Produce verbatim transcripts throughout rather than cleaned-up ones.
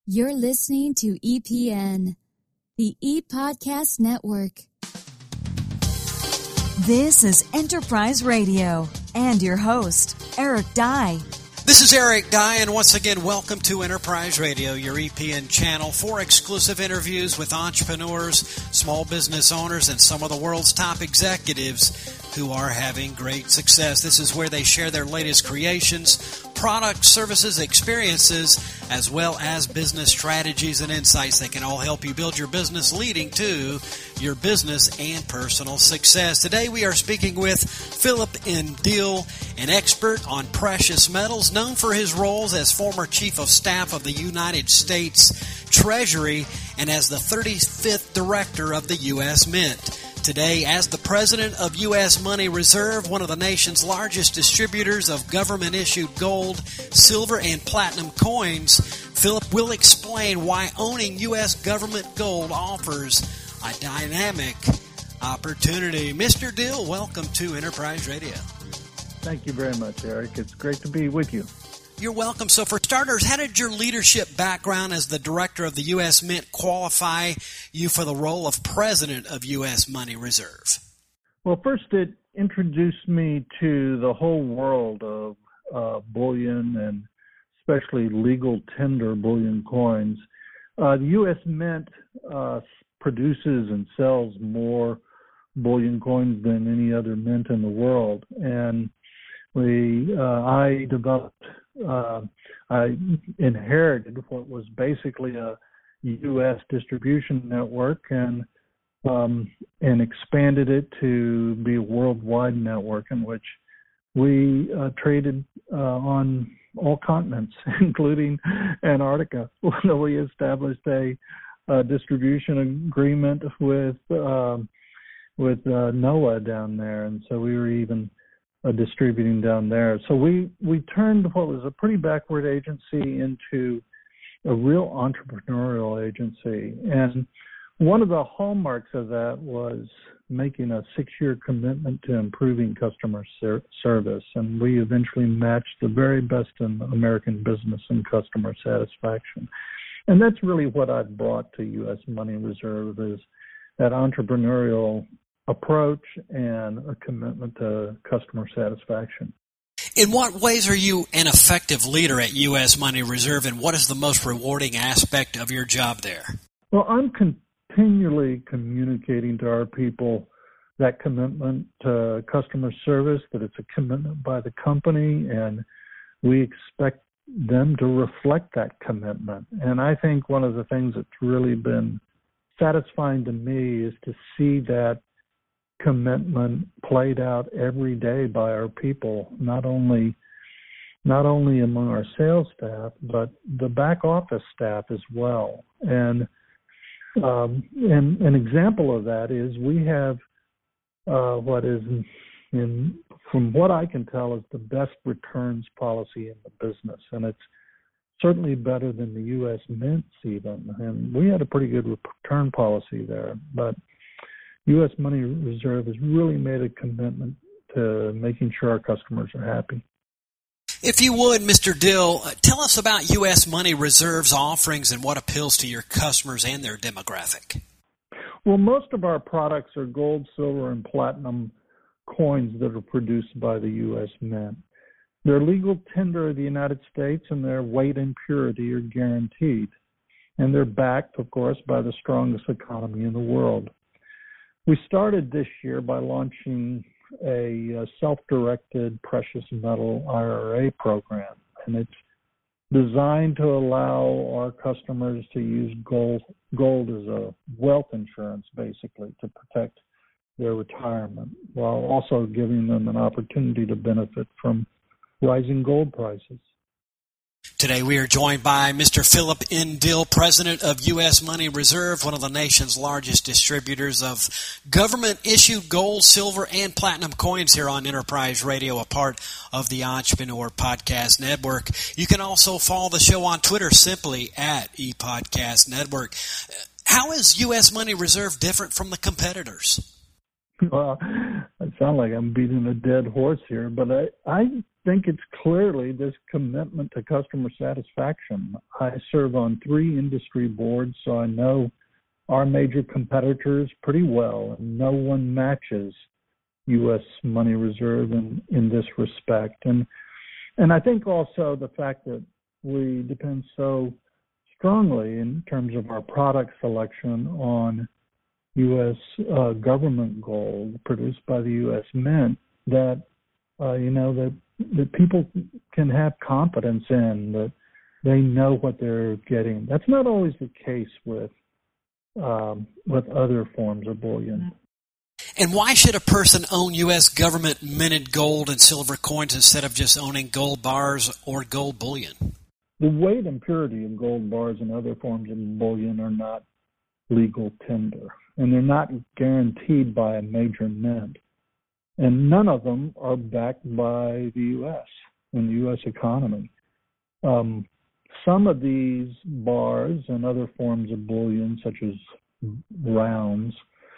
You're listening to E P N, the ePodcast Network. This is Enterprise Radio and your host, Eric Dye. This is Eric Dye, and once again, welcome to Enterprise Radio, your E P N channel for exclusive interviews with entrepreneurs, small business owners, and some of the world's top executives who are having great success. This is where they share their latest creations, products, services, experiences, as well as business strategies and insights that can all help you build your business, leading to your business and personal success. Today we are speaking with Philip N'Dill, an expert on precious metals, known for his roles as former Chief of Staff of the United States Treasury and as the thirty-fifth Director of the U S Mint. Today, as the President of U S Money Reserve, one of the nation's largest distributors of government-issued gold, silver, and platinum coins, Philip will explain why owning U S government gold offers a dynamic opportunity. Mister Dill, welcome to Enterprise Radio. Thank you very much, Eric. It's great to be with you. You're welcome. So for starters, how did your leadership background as the director of the U S Mint qualify you for the role of president of U S Money Reserve? Well, first it introduced me to the whole world of uh, bullion and especially legal tender bullion coins. Uh, the U S Mint uh, produces and sells more bullion coins than any other mint in the world. And we, uh, I developed Uh, I inherited what was basically a U S distribution network and um, and expanded it to be a worldwide network in which we uh, traded uh, on all continents, including Antarctica. We established a, a distribution agreement with uh, with uh, NOAA down there, and so we were even Uh, distributing down there. So we, we turned what was a pretty backward agency into a real entrepreneurial agency. And one of the hallmarks of that was making a six-year commitment to improving customer ser- service. And we eventually matched the very best in American business and customer satisfaction. And that's really what I've brought to U S Money Reserve, is that entrepreneurial approach and a commitment to customer satisfaction. In what ways are you an effective leader at U S Money Reserve, and what is the most rewarding aspect of your job there? Well, I'm continually communicating to our people that commitment to customer service, that it's a commitment by the company, and we expect them to reflect that commitment. And I think one of the things that's really been satisfying to me is to see that commitment played out every day by our people, not only not only among our sales staff, but the back office staff as well. And um, and an example of that is we have uh, what is, in, in from what I can tell, is the best returns policy in the business, and it's certainly better than the U S Mints even. And we had a pretty good return policy there, but U S Money Reserve has really made a commitment to making sure our customers are happy. If you would, Mister Dill, uh, tell us about U S Money Reserve's offerings and what appeals to your customers and their demographic. Well, most of our products are gold, silver, and platinum coins that are produced by the U S Mint. They're legal tender of the United States, and their weight and purity are guaranteed. And they're backed, of course, by the strongest economy in the world. We started this year by launching a self-directed precious metal I R A program, and it's designed to allow our customers to use gold, gold as a wealth insurance, basically, to protect their retirement, while also giving them an opportunity to benefit from rising gold prices. Today we are joined by Mister Philip N'Dill, President of U S Money Reserve, one of the nation's largest distributors of government-issued gold, silver, and platinum coins here on Enterprise Radio, a part of the Entrepreneur Podcast Network. You can also follow the show on Twitter simply at ePodcast Network. How is U S Money Reserve different from the competitors? Well, I sound like I'm beating a dead horse here, but I, I think it's clearly this commitment to customer satisfaction. I serve on three industry boards, so I know our major competitors pretty well, and no one matches U S money reserve in, in this respect. And and I think also the fact that we depend so strongly in terms of our product selection on U S uh, government gold produced by the U S Mint, that uh, you know that that people can have confidence in, that they know what they're getting. That's not always the case with um, with other forms of bullion. And why should a person own U S government minted gold and silver coins instead of just owning gold bars or gold bullion? The weight and purity of gold bars and other forms of bullion are not legal tender, and they're not guaranteed by a major mint. And none of them are backed by the U S and the U S economy. Um, some of these bars and other forms of bullion, such as rounds,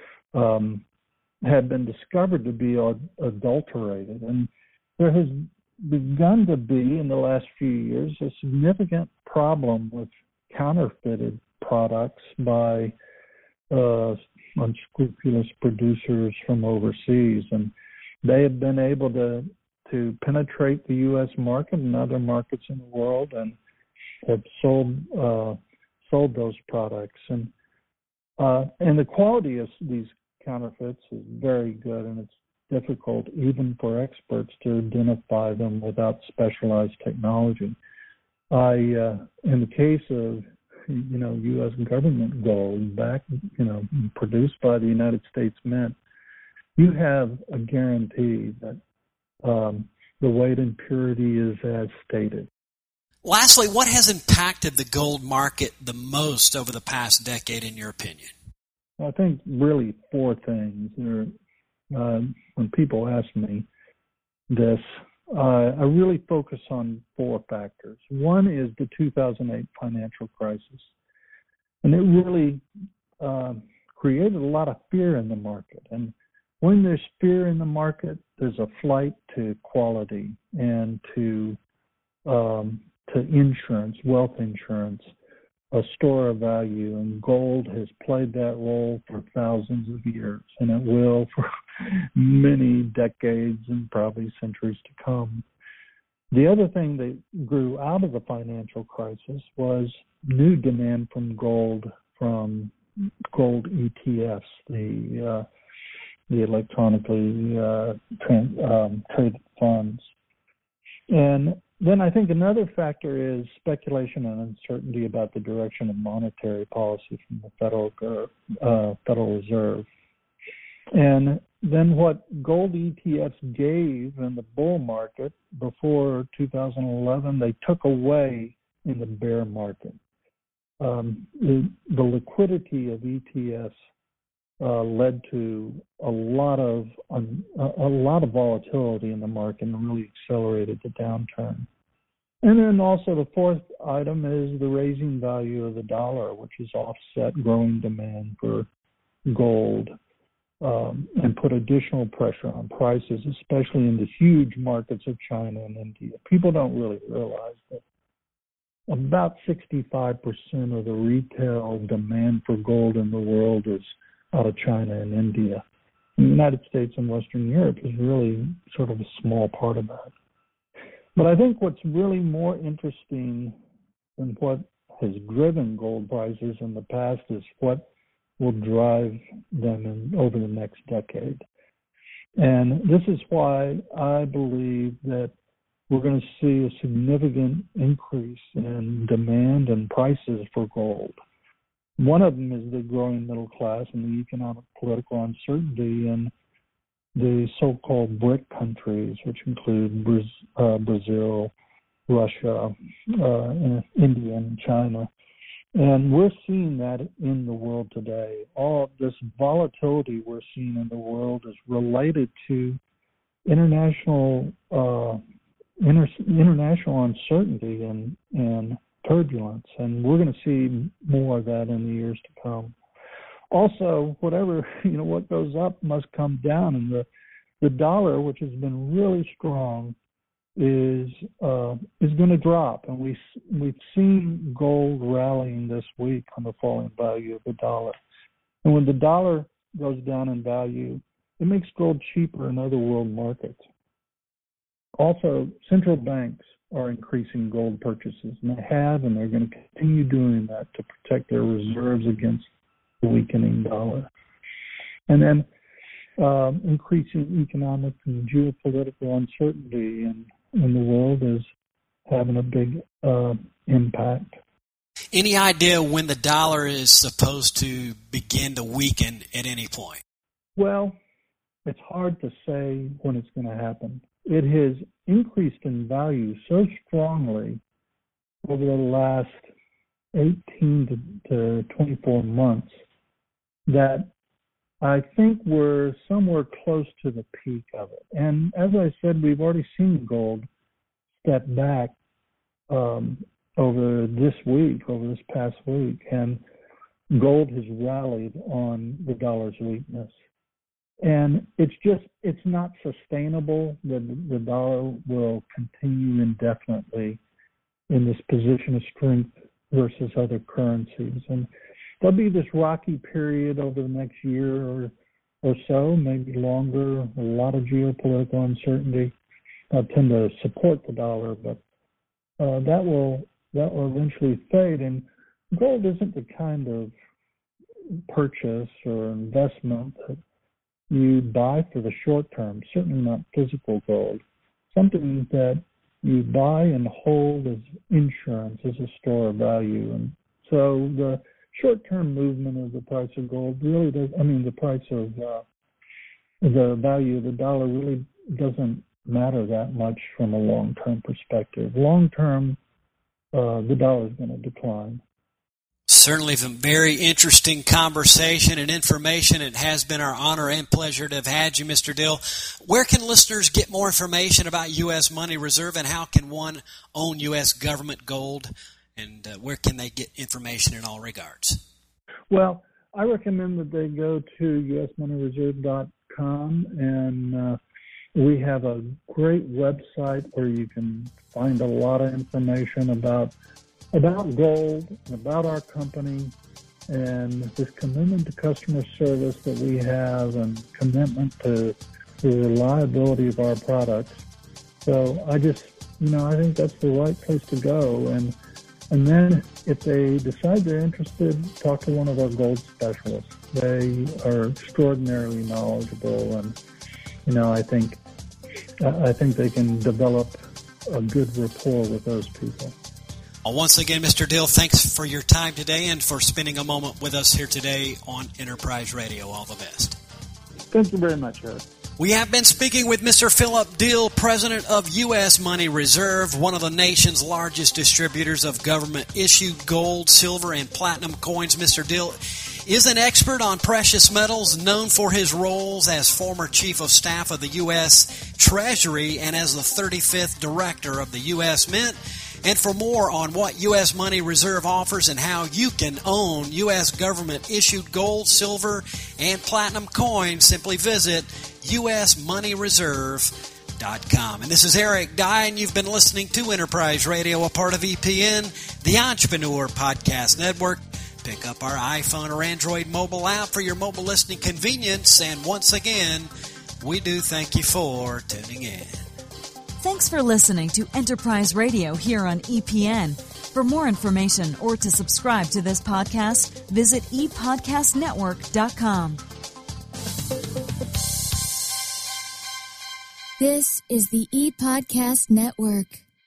um, have been discovered to be adulterated. And there has begun to be, in the last few years, a significant problem with counterfeited products by uh, unscrupulous producers from overseas. And they have been able to to penetrate the U S market and other markets in the world, and have sold uh, sold those products. And uh, and the quality of these counterfeits is very good, and it's difficult even for experts to identify them without specialized technology. I, uh, in the case of you know U S government gold, back you know produced by the United States Mint, you have a guarantee that um, the weight and purity is as stated. Lastly, what has impacted the gold market the most over the past decade, in your opinion? I think really four things. There, uh, when people ask me this, uh, I really focus on four factors. One is the two thousand eight financial crisis, and it really uh, created a lot of fear in the market. And when there's fear in the market, there's a flight to quality and to um, to insurance, wealth insurance, a store of value, and gold has played that role for thousands of years, and it will for many decades and probably centuries to come. The other thing that grew out of the financial crisis was new demand from gold, from gold E T Fs, the uh, the electronically uh, tra- um, traded funds. And then I think another factor is speculation and uncertainty about the direction of monetary policy from the Federal uh, Federal Reserve. And then what gold E T Fs gave in the bull market before two thousand eleven, they took away in the bear market. Um, the, the liquidity of E T Fs uh, led to a lot of um, a, a lot of volatility in the market and really accelerated the downturn. And then also the fourth item is the raising value of the dollar, which has offset growing demand for gold um, and put additional pressure on prices, especially in the huge markets of China and India. People don't really realize that about sixty-five percent of the retail demand for gold in the world is out of China and India. The United States and Western Europe is really sort of a small part of that. But I think what's really more interesting than what has driven gold prices in the past is what will drive them in, over the next decade. And this is why I believe that we're going to see a significant increase in demand and prices for gold. One of them is the growing middle class and the economic political uncertainty in the so-called BRIC countries, which include uh, Brazil, Russia, uh, India, and China. And we're seeing that in the world today. All of this volatility we're seeing in the world is related to international uh, inter- international uncertainty and, and turbulence, and we're going to see more of that in the years to come. Also, whatever, you know, what goes up must come down, and the, the dollar, which has been really strong, is uh, is going to drop, and we we've seen gold rallying this week on the falling value of the dollar. And when the dollar goes down in value, it makes gold cheaper in other world markets. Also, central banks are increasing gold purchases, and they have, and they're going to continue doing that to protect their reserves against the weakening dollar. And then um, increasing economic and geopolitical uncertainty in, in the world is having a big uh, impact. Any idea when the dollar is supposed to begin to weaken at any point? Well, it's hard to say when it's going to happen. It has increased in value so strongly over the last eighteen to twenty-four months that I think we're somewhere close to the peak of it. And as I said, we've already seen gold step back um, over this week, over this past week, and gold has rallied on the dollar's weakness. And it's just, it's not sustainable that the dollar will continue indefinitely in this position of strength versus other currencies. And there'll be this rocky period over the next year or, or so, maybe longer, a lot of geopolitical uncertainty. I tend to support the dollar, but uh, that will that will eventually fade. And gold isn't the kind of purchase or investment that you buy for the short term, certainly not physical gold. Something that you buy and hold as insurance, as a store of value. And so the short-term movement of the price of gold really does, I mean, the price of uh, the value of the dollar really doesn't matter that much from a long-term perspective. Long-term, uh, the dollar is going to decline. Certainly a very interesting conversation and information. It has been our honor and pleasure to have had you, Mister Dill. Where can listeners get more information about U S Money Reserve, and how can one own U S government gold, and uh, where can they get information in all regards? Well, I recommend that they go to U S money reserve dot com, and uh, we have a great website where you can find a lot of information about about gold, and about our company, and this commitment to customer service that we have, and commitment to the reliability of our products. So I just, you know, I think that's the right place to go. And and then if they decide they're interested, talk to one of our gold specialists. They are extraordinarily knowledgeable, and you know, I think I think they can develop a good rapport with those people. Well, once again, Mister Dill, thanks for your time today and for spending a moment with us here today on Enterprise Radio. All the best. Thank you very much, Eric. We have been speaking with Mister Philip Dill, president of U S Money Reserve, one of the nation's largest distributors of government-issued gold, silver, and platinum coins. Mister Dill is an expert on precious metals, known for his roles as former Chief of Staff of the U S Treasury and as the thirty-fifth Director of the U S Mint. And for more on what U S Money Reserve offers and how you can own U S government-issued gold, silver, and platinum coins, simply visit U S money reserve dot com. And this is Eric Dye, and you've been listening to Enterprise Radio, a part of E P N, the Entrepreneur Podcast Network. Pick up our iPhone or Android mobile app for your mobile listening convenience. And once again, we do thank you for tuning in. Thanks for listening to Enterprise Radio here on E P N. For more information or to subscribe to this podcast, visit e podcast network dot com. This is the ePodcast Network.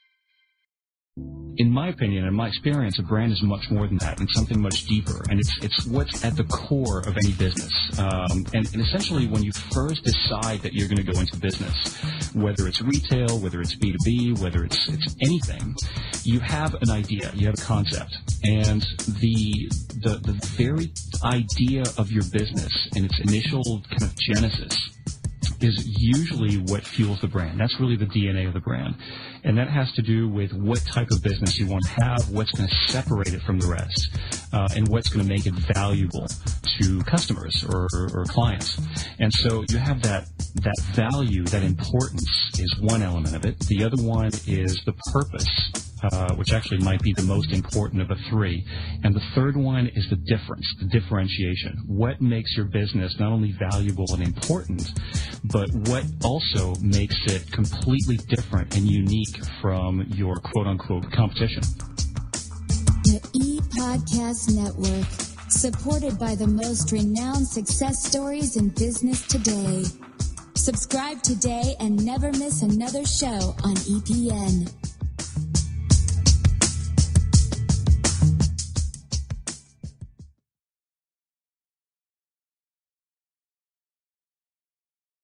In my opinion, in my experience, a brand is much more than that, and something much deeper. And it's it's what's at the core of any business. Um, and, and essentially, when you first decide that you're going to go into business, whether it's retail, whether it's B two B, whether it's it's anything, you have an idea, you have a concept, and the the the very idea of your business in its initial kind of genesis is usually what fuels the brand. That's really the D N A of the brand. And that has to do with what type of business you want to have, what's going to separate it from the rest, uh, and what's going to make it valuable to customers or, or, or clients. And so you have that that value, that importance is one element of it. The other one is the purpose, uh, which actually might be the most important of the three. And the third one is the difference, the differentiation. What makes your business not only valuable and important, but what also makes it completely different and unique from your quote-unquote competition. The E-Podcast Network, supported by the most renowned success stories in business today. Subscribe today and never miss another show on E P N.